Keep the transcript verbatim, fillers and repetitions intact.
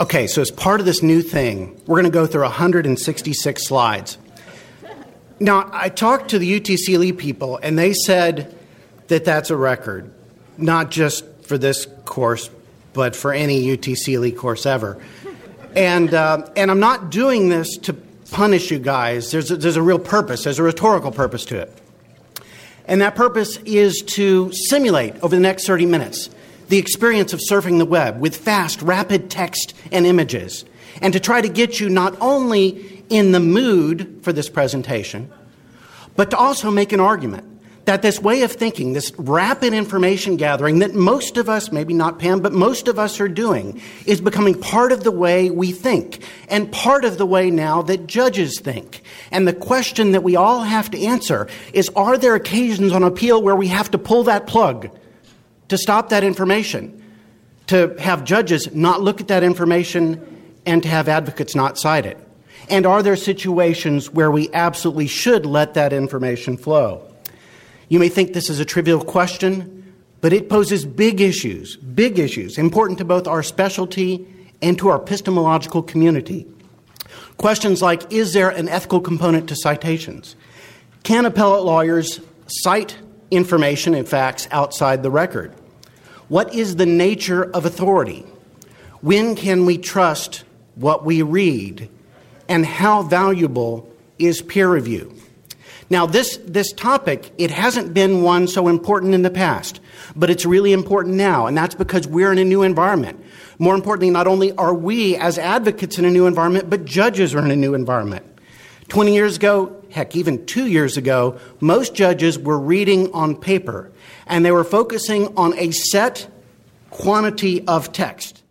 Okay, so as part of this new thing, we're going to go through one hundred sixty-six slides. Now, I talked to the U T C L E people, and they said that that's a record, not just for this course, but for any U T C L E course ever. And uh, and I'm not doing this to punish you guys. There's a, there's a real purpose. There's a rhetorical purpose to it. And that purpose is to simulate over the next thirty minutes the experience of surfing the web with fast, rapid text and images, and to try to get you not only in the mood for this presentation, but to also make an argument that this way of thinking, this rapid information gathering that most of us, maybe not Pam, but most of us are doing, is becoming part of the way we think and part of the way now that judges think. And the question that we all have to answer is, are there occasions on appeal where we have to pull that plug to stop that information, to have judges not look at that information, and to have advocates not cite it? And are there situations where we absolutely should let that information flow? You may think this is a trivial question, but it poses big issues, big issues, important to both our specialty and to our epistemological community. Questions like, is there an ethical component to citations? Can appellate lawyers cite information and facts outside the record? What is the nature of authority? When can we trust what we read? And how valuable is peer review? Now, this, this topic, it hasn't been one so important in the past, but it's really important now, and that's because we're in a new environment. More importantly, not only are we as advocates in a new environment, but judges are in a new environment. twenty years ago, heck, even two years ago, most judges were reading on paper, and they were focusing on a set quantity of text.